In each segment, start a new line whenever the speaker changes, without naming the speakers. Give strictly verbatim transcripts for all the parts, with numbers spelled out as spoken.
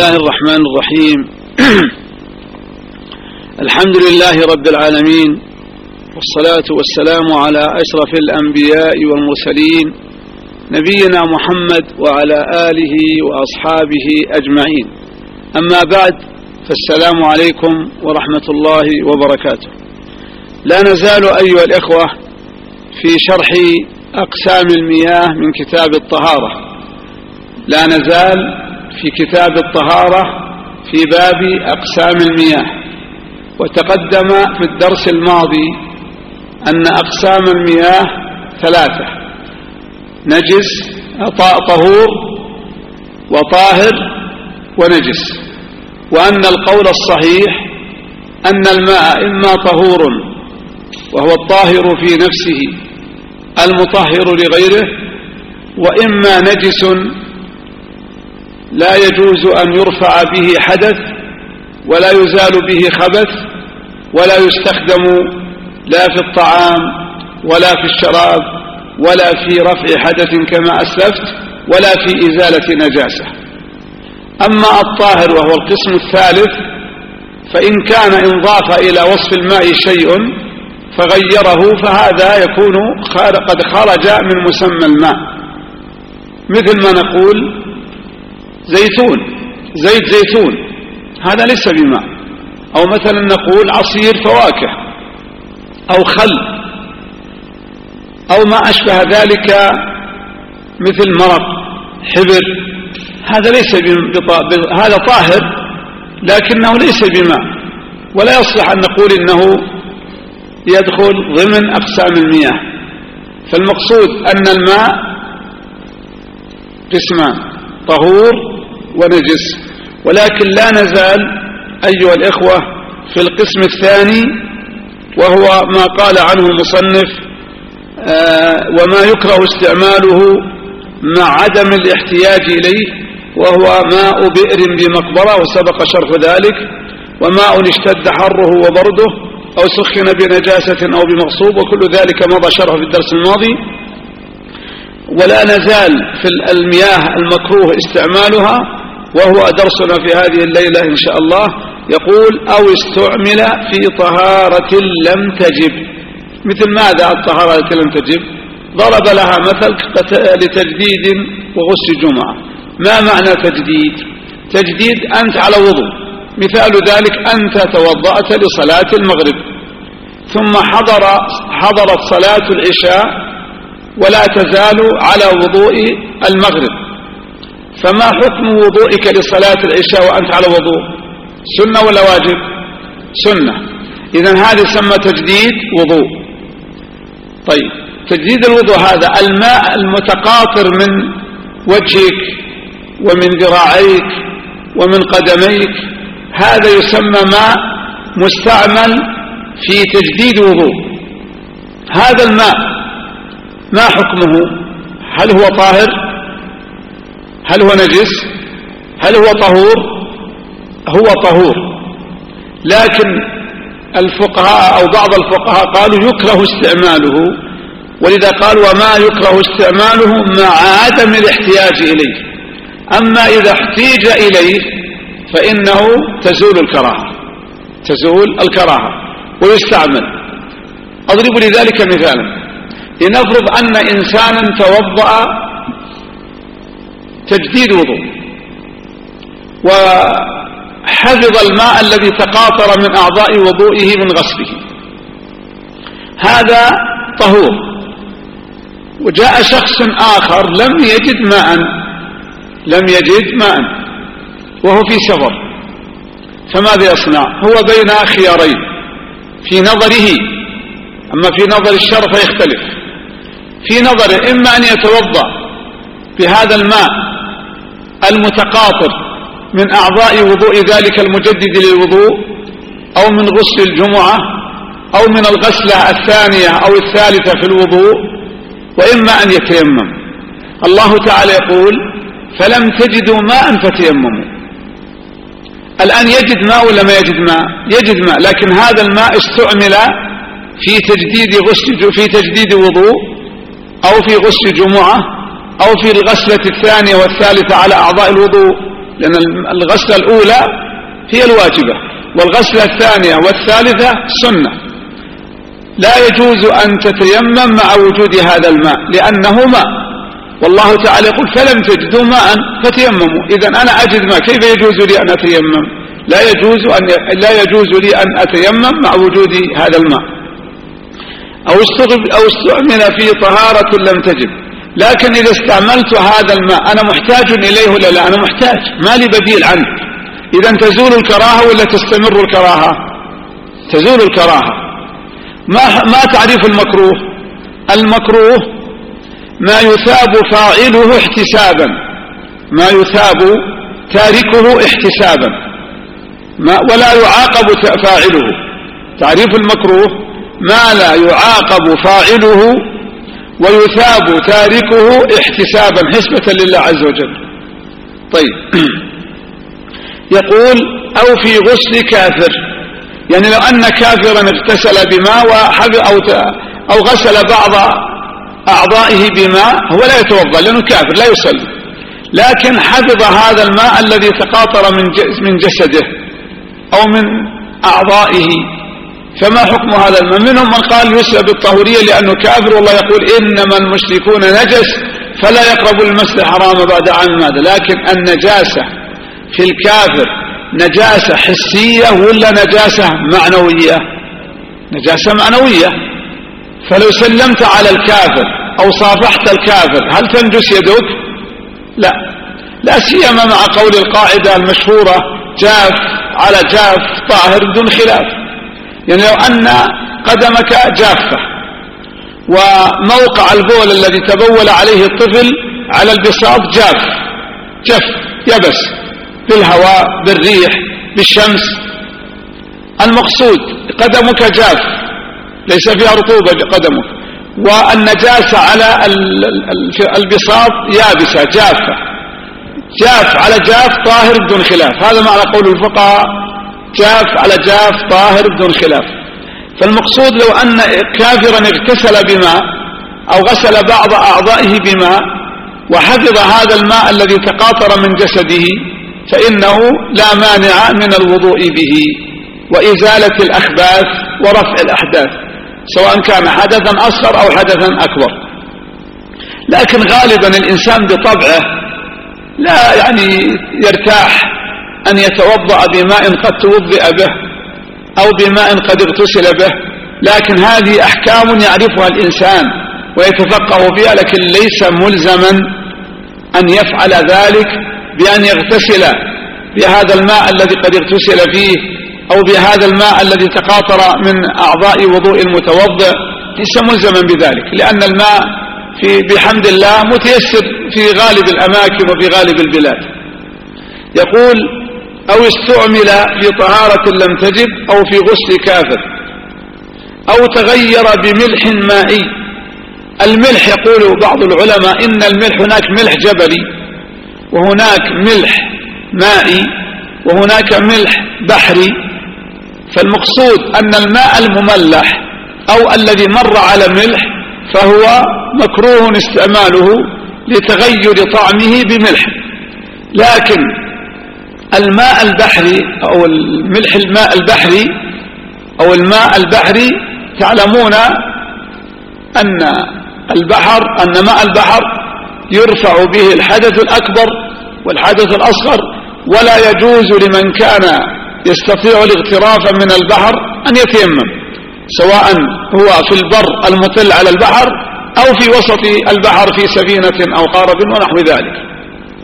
الله الرحمن الرحيم. الحمد لله رب العالمين، والصلاة والسلام على أشرف الأنبياء والمرسلين نبينا محمد وعلى آله وأصحابه أجمعين. أما بعد، فالسلام عليكم ورحمة الله وبركاته. لا نزال أيها الإخوة في شرح أقسام المياه من كتاب الطهارة، لا نزال في كتاب الطهارة في باب أقسام المياه. وتقدم في الدرس الماضي أن أقسام المياه ثلاثة: نجس، طهور، وطاهر، ونجس. وأن القول الصحيح أن الماء إما طهور وهو الطاهر في نفسه المطهر لغيره، وإما نجس لا يجوز أن يرفع به حدث ولا يزال به خبث ولا يستخدم لا في الطعام ولا في الشراب ولا في رفع حدث كما أسلفت ولا في إزالة نجاسة. أما الطاهر وهو القسم الثالث، فإن كان إن ضاف إلى وصف الماء شيء فغيره فهذا يكون قد خرج من مسمى الماء، مثل ما نقول زيتون، زيت زيتون، هذا ليس بماء. أو مثلا نقول عصير فواكه أو خل أو ما أشبه ذلك مثل مرق، حبر، هذا ليس بماء، هذا طاهر لكنه ليس بماء، ولا يصلح أن نقول إنه يدخل ضمن أقسام المياه. فالمقصود أن الماء قسمان: طهور ونجس. ولكن لا نزال أيها الإخوة في القسم الثاني، وهو ما قال عنه المصنف آه وما يكره استعماله مع عدم الاحتياج إليه، وهو ماء بئر بمقبرة، وسبق شرح ذلك، وماء اشتد حره وبرده أو سخن بنجاسة أو بمغصوب، وكل ذلك مضى شرحه في الدرس الماضي. ولا نزال في المياه المكروه استعمالها، وهو درسنا في هذه الليلة إن شاء الله. يقول: أو استعمل في طهارة لم تجب. مثل ماذا الطهارة التي لم تجب؟ ضرب لها مثل لتجديد وغسل جمعة. ما معنى تجديد؟ تجديد أنت على وضوء، مثال ذلك أنت توضأت لصلاة المغرب ثم حضر حضرت صلاة العشاء ولا تزال على وضوء المغرب، فما حكم وضوئك لصلاة العشاء وأنت على وضوء؟ سنة ولا واجب؟ سنة. إذن هذا يسمى تجديد وضوء. طيب، تجديد الوضوء هذا الماء المتقاطر من وجهك ومن ذراعيك ومن قدميك، هذا يسمى ماء مستعمل في تجديد وضوء. هذا الماء ما حكمه؟ هل هو طاهر؟ هل هو نجس؟ هل هو طهور؟ هو طهور، لكن الفقهاء أو بعض الفقهاء قالوا يكره استعماله، ولذا قال: وما يكره استعماله مع عدم الاحتياج إليه. أما إذا احتيج إليه فإنه تزول الكراهة، تزول الكراهة ويستعمل. أضرب لذلك مثالا: لنفرض أن إنسانا توضأ تجديد وضوء وحفظ الماء الذي تقاطر من أعضاء وضوئه من غسله، هذا طهور. وجاء شخص آخر لم يجد ماء لم يجد ماء وهو في سفر، فماذا يصنع؟ هو بين خيارين في نظره، أما في نظر الشرع فيختلف. في نظره إما أن يتوضأ بهذا الماء المتقاطر من أعضاء وضوء ذلك المجدد للوضوء، أو من غسل الجمعة، أو من الغسلة الثانية أو الثالثة في الوضوء، وإما أن يتيمم. الله تعالى يقول: فلم تجدوا ماء فتيمموا. الآن يجد ماء ولا ما يجد ماء؟ يجد ماء، لكن هذا الماء استعمل في تجديد غسل في تجديد وضوء، أو في غسل جمعة، أو في الغسلة الثانية والثالثة على أعضاء الوضوء، لأن الغسلة الأولى هي الواجبة، والغسلة الثانية والثالثة سنة. لا يجوز أن تتيمم مع وجود هذا الماء لأنه ماء، والله تعالى يقول فلم تجدوا ماء فتيمموا. إذن أنا أجد ماء، كيف يجوز لي أن أتيمم؟ لا يجوز أن لا يجوز لي أن أتيمم مع وجود هذا الماء. أو أو استعمل في طهارة لم تجب. لكن إذا استعملت هذا الماء أنا محتاج إليه ولا لا؟ أنا محتاج، ما لي بديل عنه. إذن تزول الكراهة ولا تستمر الكراهة؟ تزول الكراهة. ما ما تعريف المكروه؟ المكروه ما يثاب فاعله احتسابا، ما يثاب تاركه احتسابا، ما ولا يعاقب فاعله. تعريف المكروه ما لا يعاقب فاعله ويثاب تاركه احتسابا حسبة لله عز وجل. طيب يقول أو في غسل كافر، يعني لو أن كافرا اغتسل بماء وحب أو, أو غسل بعض أعضائه بماء، هو لا يتوضأ لأنه كافر لا يصلي، لكن حفظ هذا الماء الذي تقاطر من جسده أو من أعضائه، فما حكم هذا الماء؟ منهم من قال يسلب الطهورية لأنه كافر، والله يقول إنما المشركون نجس فلا يقربوا المسجد الحرام بعد عام ماذا. لكن النجاسة في الكافر نجاسة حسية ولا نجاسة معنوية؟ نجاسة معنوية. فلو سلمت على الكافر أو صافحت الكافر هل تنجس يدك؟ لا، لا سيما مع قول القاعدة المشهورة جاف على جاف طاهر دون خلاف. يعني لو أن قدمك جافة وموقع البول الذي تبول عليه الطفل على البساط جاف جف يبس بالهواء بالريح بالشمس، المقصود قدمك جاف ليس فيها رطوبة قدمك، والنجاسة على البساط يابسة جافة، جاف على جاف طاهر بدون خلاف. هذا معنى قول الفقهاء جاف على جاف طاهر بدون خلاف. فالمقصود لو أن كافرا اغتسل بماء أو غسل بعض أعضائه بماء وحفظ هذا الماء الذي تقاطر من جسده فإنه لا مانع من الوضوء به وإزالة الأخباث ورفع الأحداث، سواء كان حدثا أصغر أو حدثا أكبر. لكن غالبا الإنسان بطبعه لا يعني يرتاح أن يتوضأ بماء قد توضئ به أو بماء قد اغتسل به، لكن هذه أحكام يعرفها الإنسان ويتفقه فيها، لكن ليس ملزما أن يفعل ذلك بأن يغتسل بهذا الماء الذي قد اغتسل فيه أو بهذا الماء الذي تقاطر من أعضاء وضوء المتوضئ، ليس ملزما بذلك، لأن الماء في بحمد الله متيسر في غالب الأماكن وفي غالب البلاد. يقول أو استعمل في طهارة لم تجب أو في غسل كافر أو تغير بملح مائي. الملح يقول بعض العلماء إن الملح هناك ملح جبلي وهناك ملح مائي وهناك ملح بحري، فالمقصود أن الماء المملح أو الذي مر على ملح فهو مكروه استعماله لتغير طعمه بملح. لكن الماء البحري أو الملح الماء البحري أو الماء البحري تعلمون أن البحر أن ماء البحر يرفع به الحدث الأكبر والحدث الأصغر، ولا يجوز لمن كان يستطيع الاغتراف من البحر أن يتيمم، سواء هو في البر المطل على البحر أو في وسط البحر في سفينة أو قارب ونحو ذلك.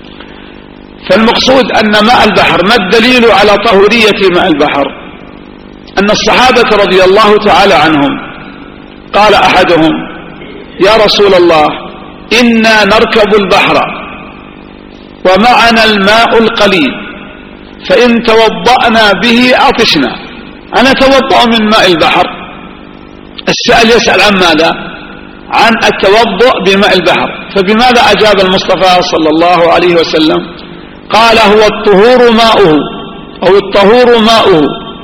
فالمقصود أن ماء البحر، ما الدليل على طهورية ماء البحر؟ أن الصحابة رضي الله تعالى عنهم قال أحدهم يا رسول الله إنا نركب البحر ومعنا الماء القليل فإن توضأنا به عطشنا، أنا توضأ من ماء البحر. السائل يسأل عن ماذا؟ عن التوضؤ بماء البحر. فبماذا أجاب المصطفى صلى الله عليه وسلم؟ قال هو الطهور ماؤه أو الطهور ماؤه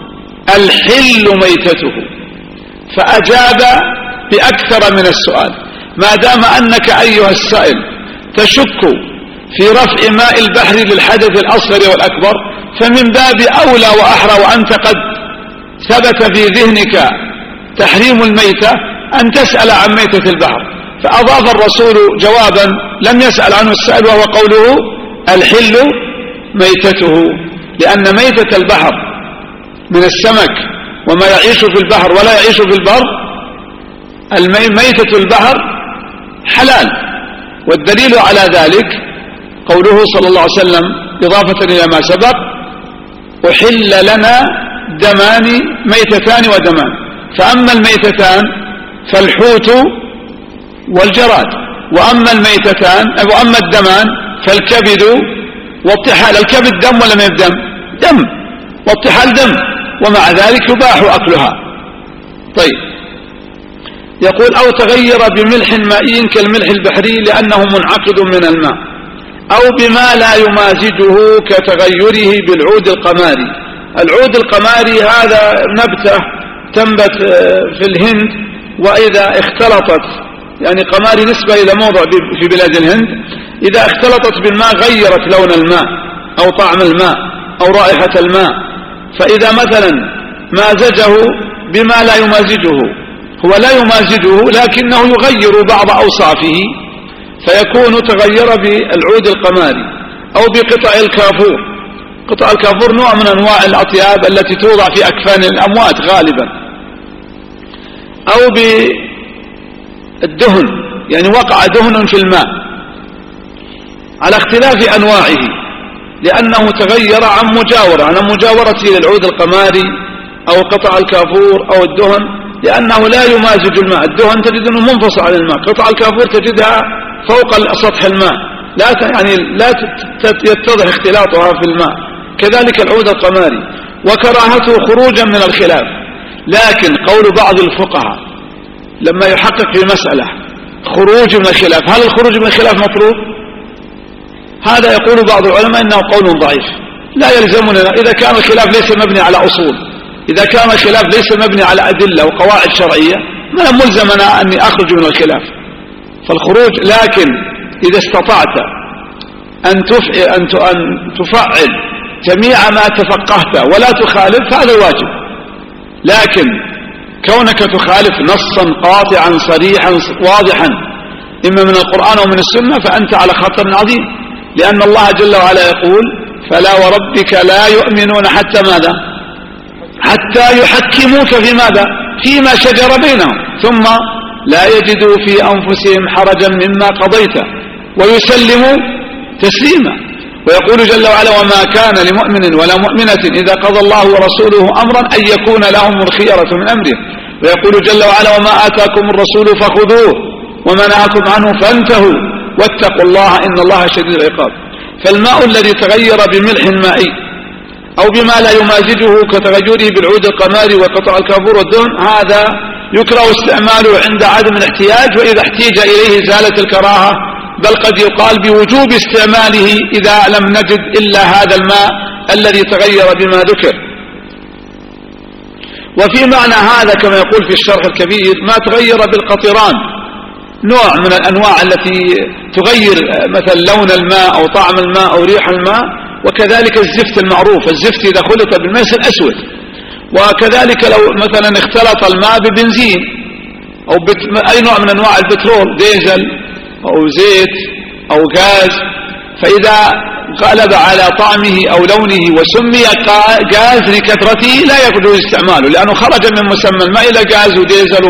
الحل ميتته. فأجاب بأكثر من السؤال. ما دام أنك أيها السائل تشك في رفع ماء البحر للحدث الأصغر والأكبر، فمن باب أولى وأحرى وأنت قد ثبت في ذهنك تحريم الميتة أن تسأل عن ميتة البحر. فأضاف الرسول جوابا لم يسأل عنه السائل، وهو قوله الحل ميتته، لأن ميتة البحر من السمك وما يعيش في البحر ولا يعيش في البر، ميتة البحر حلال. والدليل على ذلك قوله صلى الله عليه وسلم إضافة إلى ما سبق: أحل لنا دمان ميتتان ودمان. فأما الميتتان فالحوت والجراد، وأما الميتتان وأما الدمان فالكبد والطحال. الكبد دم ولا ما يدم؟ دم، والطحال دم، ومع ذلك يباح أكلها. طيب، يقول: أو تغير بملح مائي كالملح البحري لأنه منعقد من الماء، أو بما لا يمازجه كتغيره بالعود القماري. العود القماري هذا نبتة تنبت في الهند، وإذا اختلطت، يعني قماري نسبة إلى موضع في بلاد الهند، إذا اختلطت بالماء غيرت لون الماء أو طعم الماء أو رائحة الماء. فإذا مثلا مازجه بما لا يمازجه، هو لا يمازجه لكنه يغير بعض أوصافه، فيكون تغير بالعود القماري أو بقطع الكافور. قطع الكافور نوع من أنواع الأطياب التي توضع في أكفان الأموات غالبا، أو بالدهن، يعني وقع دهن في الماء على اختلاف أنواعه، لأنه تغير عن مجاورة عن مجاورته للعود القماري أو قطع الكافور أو الدهن، لأنه لا يمازج الماء. الدهن تجد أنه منفصل عن الماء، قطع الكافور تجدها فوق سطح الماء، لا يعني لا يتضح اختلاطها في الماء. كذلك العود القماري، وكراهته خروجا من الخلاف. لكن قول بعض الفقهاء لما يحقق في مسألة خروج من الخلاف، هل الخروج من الخلاف مطلوب؟ هذا يقول بعض العلماء إنه قول ضعيف، لا يلزمنا إذا كان الخلاف ليس مبني على أصول، إذا كان الخلاف ليس مبني على أدلة وقواعد شرعية، ما ملزمنا أني أخرج من الخلاف. فالخروج، لكن إذا استطعت أن تفعل جميع ما تفقهت ولا تخالف فهذا واجب. لكن كونك تخالف نصا قاطعا صريحا واضحا إما من القرآن أو من السنة فأنت على خطر عظيم، لأن الله جل وعلا يقول: فلا وربك لا يؤمنون حتى ماذا؟ حتى يحكموك في ماذا؟ فيما شجر بينهم ثم لا يجدوا في أنفسهم حرجا مما قضيت ويسلموا تسليما. ويقول جل وعلا: وما كان لمؤمن ولا مؤمنة إذا قضى الله ورسوله أمرا أن يكون لهم الخيرة من أمره. ويقول جل وعلا: وما آتاكم الرسول فخذوه وما نهاكم عنه فانتهوا واتقوا الله إن الله شديد العقاب. فالماء الذي تغير بملح مائي أو بما لا يمازجه كتغيره بالعود القماري وقطع الكافور والدهن، هذا يكره استعماله عند عدم الاحتياج، وإذا احتيج إليه زالت الكراهة، بل قد يقال بوجوب استعماله إذا لم نجد إلا هذا الماء الذي تغير بما ذكر. وفي معنى هذا كما يقول في الشرح الكبير: ما تغير بالقطران، نوع من الأنواع التي تغير مثل لون الماء أو طعم الماء أو ريح الماء. وكذلك الزفت المعروف، الزفت إذا خلط بالماء يصير أسود. وكذلك لو مثلا اختلط الماء ببنزين أو أي نوع من أنواع البترول، ديزل أو زيت أو غاز، فإذا غلب على طعمه أو لونه وسمي غاز لكثرته لا يجوز استعماله، لأنه خرج من مسمى الماء إلى غاز وديزل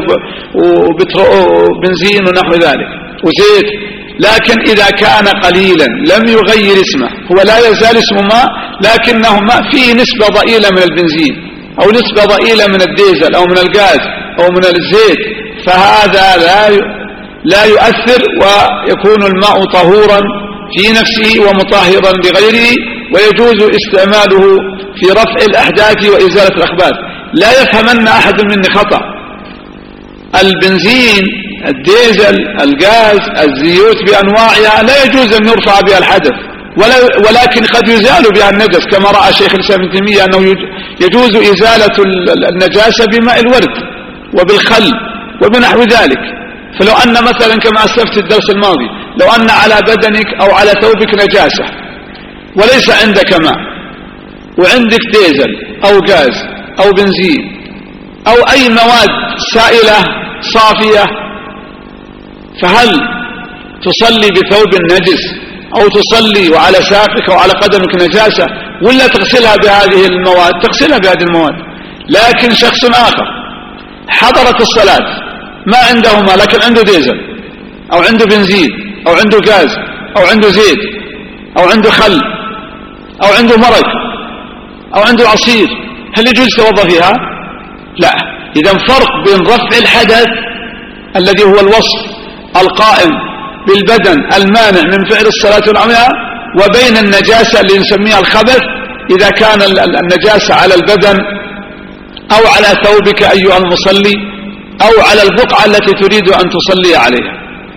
وبنزين ونحو ذلك وزيت. لكن إذا كان قليلا لم يغير اسمه، هو لا يزال اسمه ماء لكنه ماء فيه نسبة ضئيلة من البنزين أو نسبة ضئيلة من الديزل أو من الغاز أو من الزيت، فهذا لا لا يؤثر، ويكون الماء طهورا في نفسه ومطهرا لغيره، ويجوز استعماله في رفع الأحداث وإزالة الأخباث. لا يفهمن أحد مني خطأ، البنزين، الديزل، الغاز، الزيوت بأنواعها لا يجوز أن يرفع بها الحدث، ولكن قد يزال بها النجس، كما رأى شيخ الإسلام ابن تيمية أنه يجوز إزالة النجاسة بماء الورد وبالخل وبنحو ذلك. فلو أن مثلا كما أسلفت الدرس الماضي لو أن على بدنك أو على ثوبك نجاسة وليس عندك ماء وعندك ديزل أو غاز أو بنزين أو أي مواد سائلة صافية، فهل تصلي بثوب نجس أو تصلي وعلى ساقك أو على قدمك نجاسة، ولا تغسلها بهذه المواد؟ تغسلها بهذه المواد. لكن شخص آخر حضرت الصلاة ما عنده ماء لكن عنده ديزل أو عنده بنزين أو عنده غاز أو عنده زيت أو عنده خل أو عنده مرق أو عنده عصير، هل يجوز يتوضأ فيها؟ لا. إذا فرق بين رفع الحدث الذي هو الوصف القائم بالبدن المانع من فعل الصلاة والعملها، وبين النجاسة اللي نسميها الخبث إذا كان النجاسة على البدن أو على ثوبك أيها المصلي أو على البقعة التي تريد أن تصلي عليها.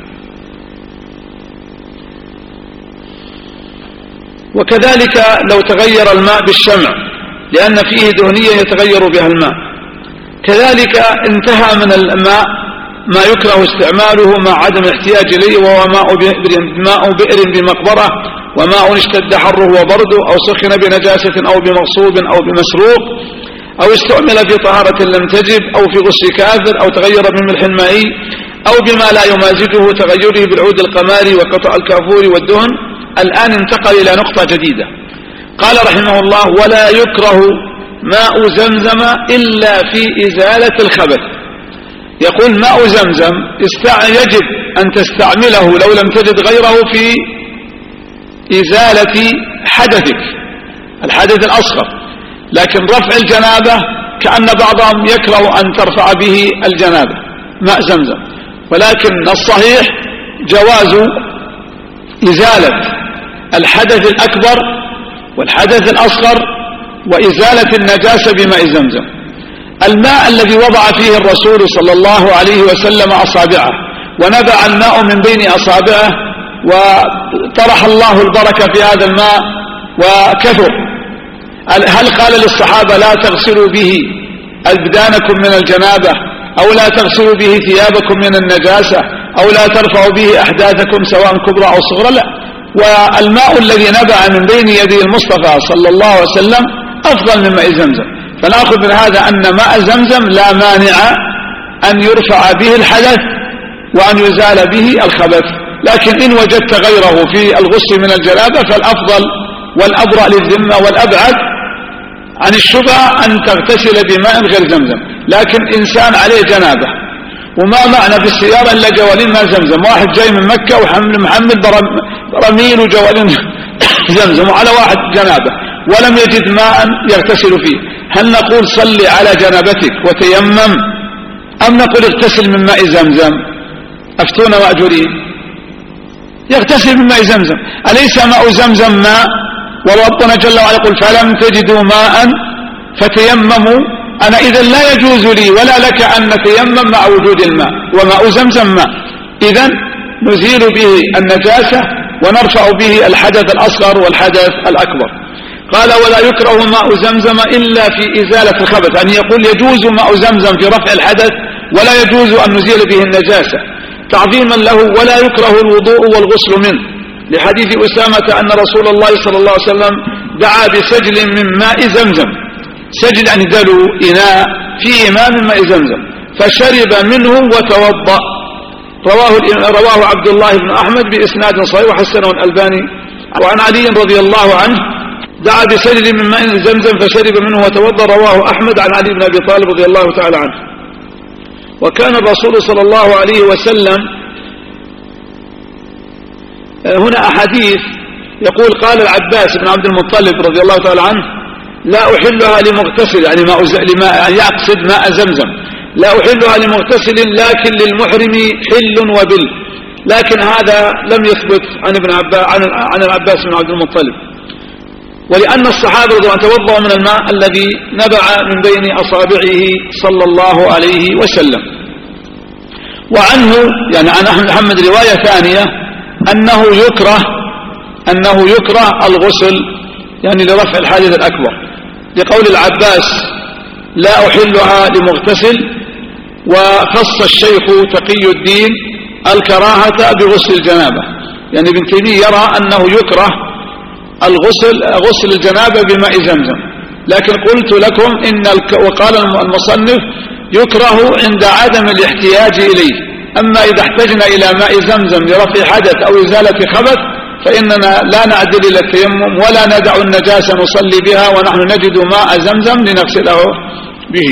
وكذلك لو تغير الماء بالشمع لأن فيه دهنية يتغير بها الماء، كذلك انتهى من الماء ما يكره استعماله مع عدم الاحتياج إليه، وهو ماء بئر بمقبرة وماء اشتد حره وبرده أو سخن بنجاسة أو بمغصوب أو بمسروق أو استعمل في طهارة لم تجب أو في غسل كافر أو تغير من ملح مائي أو بما لا يمازجه تغيره بالعود القماري وقطع الكافور والدهن. الآن انتقل إلى نقطة جديدة، قال رحمه الله: ولا يكره ماء زمزم إلا في إزالة الخبث. يقول ماء زمزم يجب أن تستعمله لو لم تجد غيره في إزالة حدثك الحدث الأصغر، لكن رفع الجنابة كأن بعضهم يكره أن ترفع به الجنابة ماء زمزم، ولكن الصحيح جواز إزالة الحدث الأكبر والحدث الأصغر وإزالة النجاسة بماء زمزم. الماء الذي وضع فيه الرسول صلى الله عليه وسلم أصابعه ونبع الماء من بين أصابعه وطرح الله البركة في هذا الماء وكثر، هل قال للصحابة لا تغسلوا به أبدانكم من الجنابة أو لا تغسلوا به ثيابكم من النجاسة أو لا ترفعوا به أحداثكم سواء كبرى أو صغرى؟ لا. والماء الذي نبع من بين يدي المصطفى صلى الله عليه وسلم أفضل من ماء زمزم، فنأخذ من هذا أن ماء زمزم لا مانع أن يرفع به الحدث وأن يزال به الخبث، لكن إن وجدت غيره في الغسل من الجنابة فالأفضل والأبرأ للذمة والأبعد عن الشبهة أن تغتسل بماء غير زمزم. لكن إنسان عليه جنابة وما معنى بالسيارة إلا جوالين ماء زمزم، واحد جاي من مكة وحمل محمل برميل وجوالين زمزم وعلى واحد جنابة ولم يجد ماء يغتسل فيه، هل نقول صلي على جنابتك وتيمم أم نقول اغتسل من ماء زمزم؟ أفتونا وأجرين. يغتسل من ماء زمزم، أليس ماء زمزم ماء؟ وربنا جل وعلا يقول فلم تجدوا ماء فتيمموا. أنا إذا لا يجوز لي ولا لك أن نتيمم مع وجود الماء، وماء زمزم ماء، إذن نزيل به النجاسة ونرفع به الحدث الأصغر والحدث الأكبر. قال ولا يكره ماء زمزم إلا في إزالة الخبث، يعني يقول يجوز ماء زمزم في رفع الحدث ولا يجوز أن نزيل به النجاسة تعظيما له، ولا يكره الوضوء والغسل منه، لحديث أسامة أن رسول الله صلى الله عليه وسلم دعا بسجل من ماء زمزم، سجل يعني دلو إناء فيه ماء من ماء زمزم، فشرب منه وتوضأ. رواه رواه عبد الله بن أحمد بإسناد صحيح وحسنه الألباني. وعن علي رضي الله عنه دعا بسجل من ماء زمزم فشرب منه وتوضأ، رواه أحمد عن علي بن أبي طالب رضي الله تعالى عنه. وكان الرسول صلى الله عليه وسلم هنا أحاديث يقول قال العباس بن عبد المطلب رضي الله تعالى عنه لا أحلها لمغتسل، يعني ماء يعني يقصد ماء زمزم، لا أحلها لمغتسل لكن للمحرم حل وبل، لكن هذا لم يثبت عن ابن عباس عن, عن العباس بن عبد المطلب، ولأن الصحابة رضي الله عنهم توضأوا من الماء الذي نبع من بين أصابعه صلى الله عليه وسلم. وعنه يعني عن أحمد محمد رواية ثانية أنه يكره أنه يكره الغسل يعني لرفع الحدث الأكبر، لقول العباس لا أحلها لمغتسل، وخص الشيخ تقي الدين الكراهة بغسل الجنابة، يعني ابن تيمية يرى أنه يكره الغسل غسل الجنابة بماء زمزم، لكن قلت لكم إن وقال المصنف يكره عند عدم الاحتياج إليه، أما إذا احتجنا إلى ماء زمزم لرفع حدث أو إزالة خبث فإننا لا نعدل إلى التيمم ولا ندع النجاسة نصلي بها ونحن نجد ماء زمزم لنغسله به.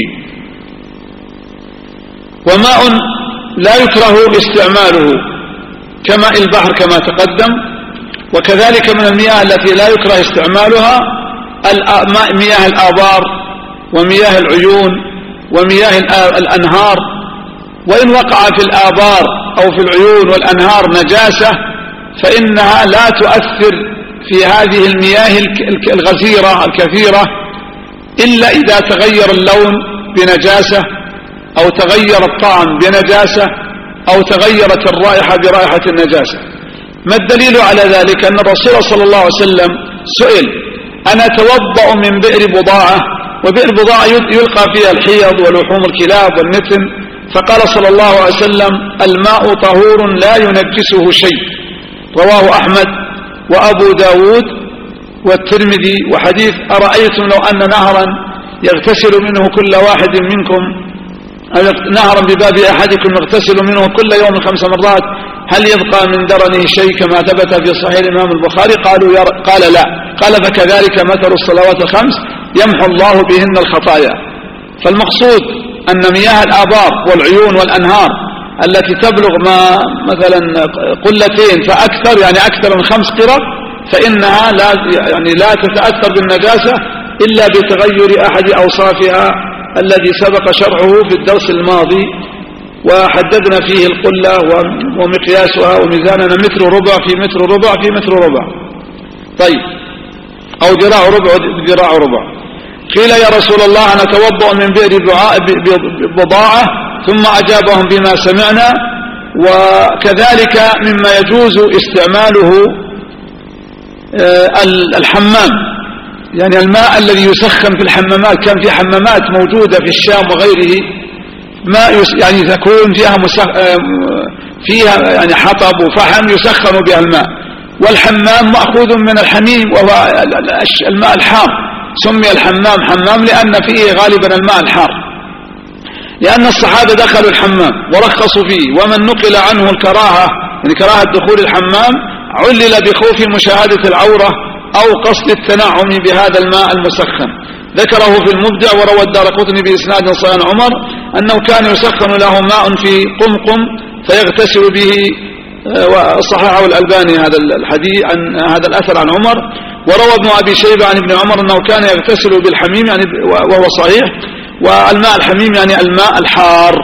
وماء لا يكره استعماله كماء البحر كما تقدم، وكذلك من المياه التي لا يكره استعمالها مياه الآبار ومياه العيون ومياه الأنهار، وإن وقع في الآبار أو في العيون والأنهار نجاسة فإنها لا تؤثر في هذه المياه الغزيرة الكثيرة إلا إذا تغير اللون بنجاسة أو تغير الطعم بنجاسة أو تغيرت الرائحة برائحة النجاسة. ما الدليل على ذلك؟ أن الرسول صلى الله عليه وسلم سئل: أنا أتوضأ من بئر بضاعة، وبئر بضاعة يلقى فيها الحيض ولحوم الكلاب والنتن، فقال صلى الله عليه وسلم: الماء طهور لا ينجسه شيء. رواه أحمد وأبو داود والترمذي. وحديث: أرأيتم لو أن نهرا يغتسل منه كل واحد منكم، نهرا بباب أحدكم يغتسل منه كل يوم خمس مرات، هل يبقى من درنه شيء كما ثبت في صحيح الإمام البخاري؟ قالوا ير... قال لا. قال: فكذلك مثل الصلوات الخمس يمحو الله بهن الخطايا. فالمقصود أن مياه الآبار والعيون والأنهار التي تبلغ ما مثلا قلتين فأكثر، يعني أكثر من خمس قرب، فإنها لا يعني لا تتأثر بالنجاسة إلا بتغير أحد أوصافها الذي سبق شرعه في الدرس الماضي، وحددنا فيه القلة ومقياسها وميزاننا متر ربع في متر ربع في متر ربع، طيب، أو ذراع ربع ذراع ربع. قيل: يا رسول الله أنا أتوضأ من بئر بضاعة، ثم أجابهم بما سمعنا. وكذلك مما يجوز استعماله الحمام، يعني الماء الذي يسخن في الحمامات. كان في حمامات موجودة في الشام وغيره ما يعني تكون فيها مسخ... فيها يعني حطب وفحم يسخن بها الماء، والحمام مأخوذ من الحميم وهو الماء الحار. سمي الحمام حمام لأن فيه غالبا الماء الحار، لأن الصحابة دخلوا الحمام ورخصوا فيه، ومن نقل عنه الكراهة يعني كراهة دخول الحمام علل بخوف مشاهدة العورة أو قصد التنعم بهذا الماء المسخن. ذكره في المبدع، وروى الدارقطني بإسناد صحيح عن عمر أنه كان يسخن له ماء في قمقم فيغتسل به، وصححه الألباني هذا الحديث عن هذا الأثر عن عمر. وروى ابن أبي شيبة عن ابن عمر أنه كان يغتسل بالحميم يعني وهو صحيح، والماء الحميم يعني الماء الحار.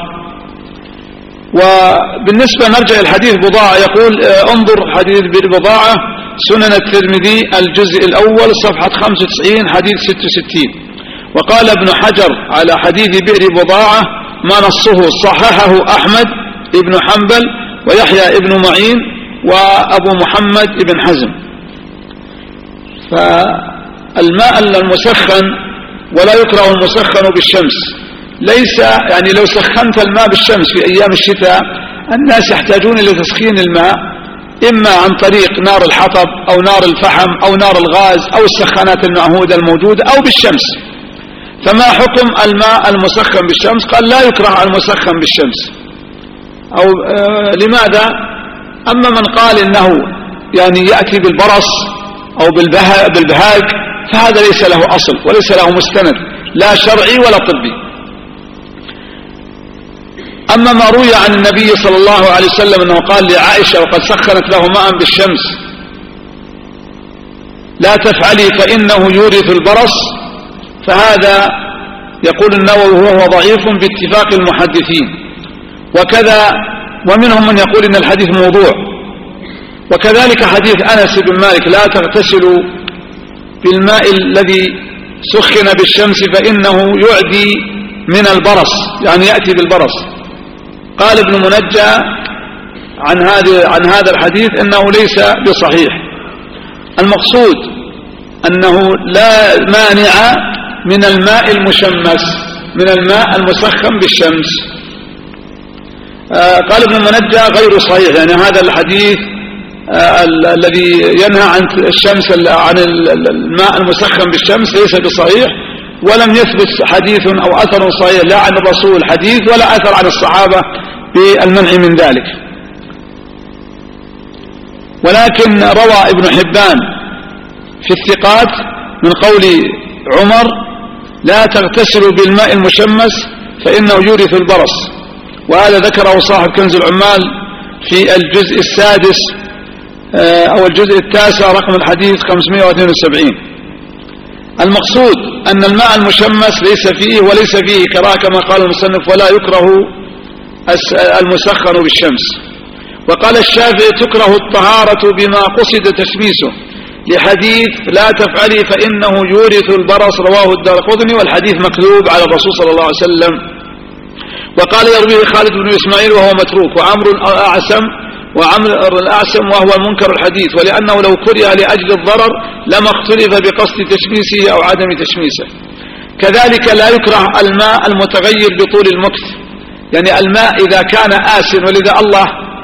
وبالنسبة نرجع الحديث بضاعة، يقول انظر حديث بضاعة سنن الترمذي الجزء الأول صفحة خمسة وتسعين حديث ستة وستين. وقال ابن حجر على حديث بئر بضاعة ما نصه صححه أحمد ابن حنبل ويحيى ابن معين وأبو محمد ابن حزم. فالماء المسخن ولا يكره المسخن بالشمس، ليس يعني لو سخنت الماء بالشمس في أيام الشتاء الناس يحتاجون إلى تسخين الماء إما عن طريق نار الحطب أو نار الفحم أو نار الغاز أو السخانات المعهودة الموجودة أو بالشمس. فما حكم الماء المسخن بالشمس؟ قال لا يكره المسخن بالشمس. أو آه لماذا؟ أما من قال إنه يعني يأتي بالبرص أو بالبهاج فهذا ليس له أصل وليس له مستند لا شرعي ولا طبي. أما ما روي عن النبي صلى الله عليه وسلم أنه قال لعائشة وقد سخنت له ماء بالشمس لا تفعلي فإنه يورث البرص، فهذا يقول النووي وهو ضعيف باتفاق المحدثين. وكذا ومنهم من يقول إن الحديث موضوع. وكذلك حديث أنس بن مالك لا تغتسلوا بالماء الذي سخن بالشمس فإنه يعدي من البرص، يعني يأتي بالبرص. قال ابن منجى عن هذا عن هذا الحديث انه ليس بصحيح. المقصود انه لا مانع من الماء المشمس من الماء المسخن بالشمس. آه قال ابن منجى غير صحيح، يعني هذا الحديث الذي ينهى عن الشمس عن الماء المسخن بالشمس ليس بصحيح، ولم يثبت حديث أو أثر صحيح لا عن الرسول حديث ولا أثر عن الصحابة بالمنع من ذلك. ولكن روى ابن حبان في الثقات من قول عمر: لا تغتسلوا بالماء المشمس فإنه يورث البرص، وهذا ذكره صاحب كنز العمال في الجزء السادس أو الجزء التاسع رقم الحديث خمسمائة واثنين وسبعين. المقصود أن الماء المشمس ليس فيه وليس فيه كراهة كما قال المصنف: ولا يكره المسخن بالشمس. وقال الشافعي: تكره الطهارة بما قصد تشميسه، لحديث لا تفعلي فإنه يورث البرص، رواه الدارقطني، والحديث مكذوب على الرسول صلى الله عليه وسلم. وقال يرويه خالد بن إسماعيل وهو متروك، وعمر الأعسم وعمر الأعسم وهو المنكر الحديث، ولأنه لو كره لأجل الضرر لما اختلف بقصد تشميسه أو عدم تشميسه. كذلك لا يكره الماء المتغير بطول المكث، يعني الماء إذا كان آسن، ولذا الله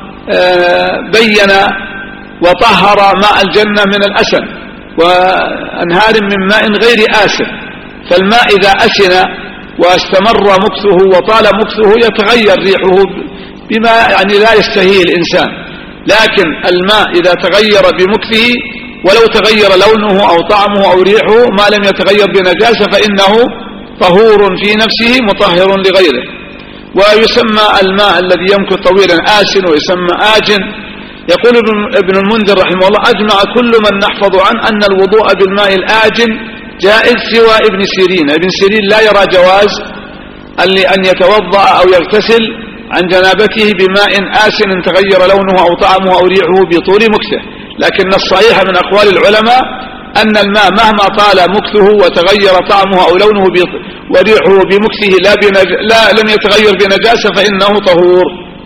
بين وطهر ماء الجنة من الأسن وأنهار من ماء غير آسن. فالماء إذا أسن واستمر مكثه وطال مكثه يتغير ريحه بما يعني لا يستهيه الإنسان، لكن الماء إذا تغير بمكثه ولو تغير لونه أو طعمه أو ريحه ما لم يتغير بنجاسة فإنه طهور في نفسه مطهر لغيره. ويسمى الماء الذي يمكث طويلا آسن، ويسمى آجن. يقول ابن المنذر رحمه الله: أجمع كل من نحفظ عنه أن الوضوء بالماء الآجن جائز سوى ابن سيرين. ابن سيرين لا يرى جواز أن يتوضأ أو يغتسل عن جنابته بماء آسن تغير لونه أو طعمه أو ريحه بطول مكثه. لكن الصحيح من أقوال العلماء أن الماء مهما طال مكثه وتغير طعمه أو لونه وريحه بمكثه لا, بنج... لا لم يتغير بنجاسة فإنه طهور.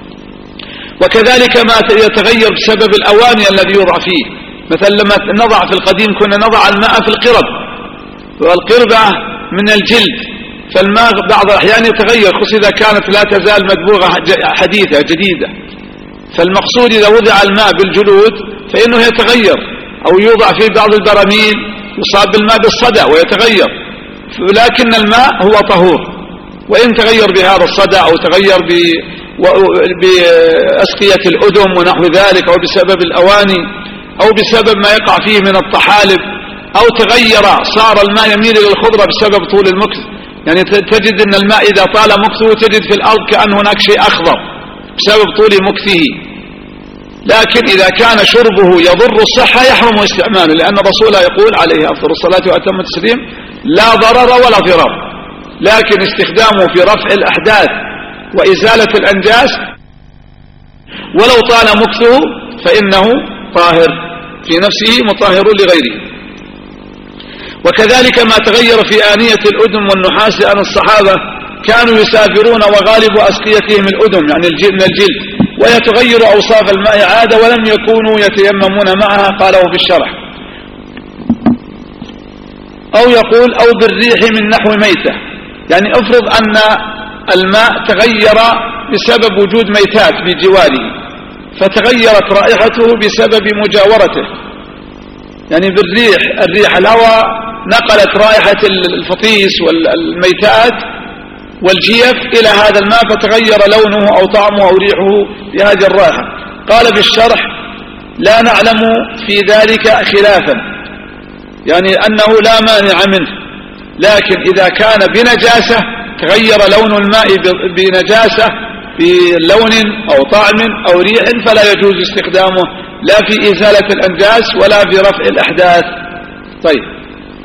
وكذلك ما يتغير بسبب الأواني الذي يوضع فيه، مثلا لما نضع في القديم كنا نضع الماء في القرب، والقربة من الجلد، فالماء بعض الأحيان يتغير، خصوصا إذا كانت لا تزال مدبوغة حديثة جديدة. فالمقصود إذا وضع الماء بالجلود فإنه يتغير، أو يوضع في بعض البراميل يصاب بالماء بالصدى ويتغير، لكن الماء هو طهور. وإن تغير بهذا الصدى أو تغير بأسقية الأدم ونحو ذلك، أو بسبب الأواني، أو بسبب ما يقع فيه من الطحالب، أو تغير صار الماء يميل إلى الخضرة بسبب طول المكث، يعني تجد أن الماء إذا طال مكثه تجد في الأرض كأن هناك شيء أخضر بسبب طول مكثه. لكن إذا كان شربه يضر الصحة يحرم استعماله، لأن الرسول يقول عليه أفضل الصلاة وأتم التسليم: لا ضرر ولا ضرار. لكن استخدامه في رفع الأحداث وإزالة الأنجاس ولو طال مكثه فإنه طاهر في نفسه مطهر لغيره. وكذلك ما تغير في آنية الأدم والنحاس، لأن الصحابة كانوا يسافرون وغالب أسقيتهم الأدم يعني من الجلد، ويتغير أوصاف الماء عادة ولم يكونوا يتيممون معها، قاله في الشرح. أو يقول: أو بالريح من نحو ميتة، يعني افرض أن الماء تغير بسبب وجود ميتات بجواره، فتغيرت رائحته بسبب مجاورته، يعني بالريح، الريح الهواء نقلت رائحة الفطيس والميتات والجيف إلى هذا الماء فتغير لونه أو طعمه أو ريحه بهذه الرائحة. قال في الشرح: لا نعلم في ذلك خلافا، يعني أنه لا مانع منه، لكن إذا كان بنجاسة تغير لون الماء بنجاسة بلون أو طعم أو ريح فلا يجوز استخدامه لا في إزالة الأنجاس ولا في رفع الأحداث. طيب،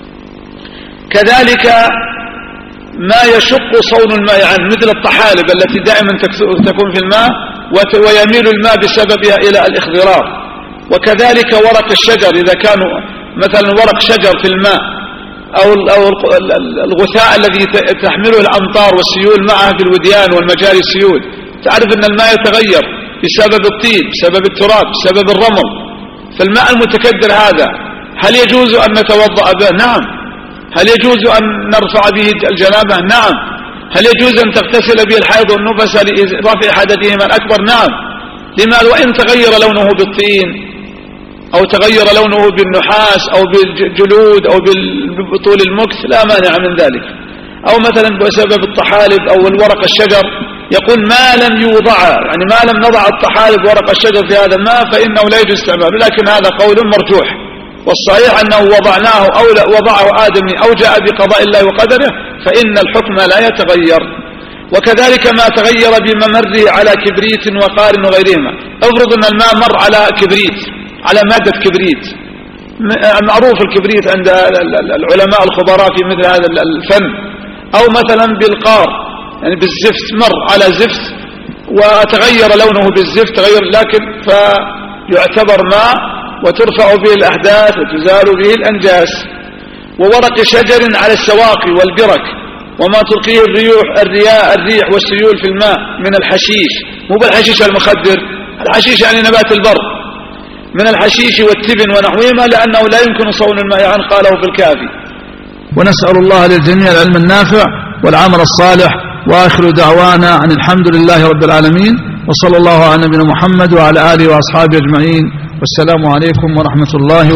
كذلك ما يشق صون الماء عنه مثل الطحالب التي دائما تكون في الماء ويميل الماء بسببها إلى الاخضرار. وكذلك ورق الشجر، إذا كان مثلا ورق شجر في الماء أو الغثاء الذي تحمله الأمطار والسيول معها في الوديان والمجاري السيول، تعرف أن الماء يتغير بسبب الطين، بسبب التراب، بسبب الرمل. فالماء المتكدر هذا هل يجوز أن نتوضأ به؟ نعم. هل يجوز أن نرفع به الجنابة؟ نعم. هل يجوز أن تغتسل به الحيض والنفس لرفع حدثهما الأكبر؟ نعم. لما وإن تغير لونه بالطين أو تغير لونه بالنحاس أو بالجلود أو بطول المكث لا مانع من ذلك. أو مثلا بسبب الطحالب أو الورق الشجر، يقول ما لم يوضع، يعني ما لم نضع الطحالب ورق الشجر في هذا الماء فإنه لا يجوز استعماله، لكن هذا قول مرجوح، والصحيح أنه وضعناه أو وضعه آدمي أو جاء بقضاء الله وقدره فإن الحكم لا يتغير. وكذلك ما تغير بممره على كبريت وقار وغيرهما. افرض أن الماء مر على كبريت، على مادة كبريت، معروف الكبريت عند العلماء الخبراء في مثل هذا الفن، أو مثلا بالقار يعني بالزفت، مر على زفت وتغير لونه بالزفت تغير، لكن فيعتبر ماء وترفع به الأحداث وتزال به الأنجاس. وورق شجر على السواقي والبرك، وما تلقيه الريح الرياء الريح والسيول في الماء من الحشيش، مو بالحشيش المخدر، الحشيش يعني نبات البر، من الحشيش والتبن ونحوهما، لأنه لا يمكن صون الماء عنه، قاله في الكافي.
ونسأل الله للجميع العلم النافع والعمل الصالح، وآخر دعوانا أن الحمد لله رب العالمين، وصلى الله على نبينا محمد وعلى آله وأصحابه أجمعين، والسلام عليكم ورحمة الله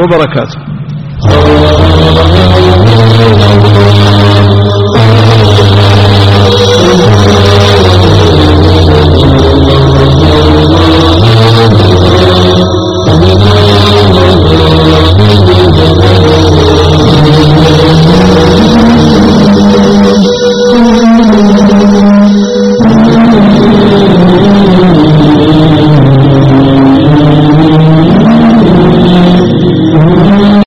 وبركاته.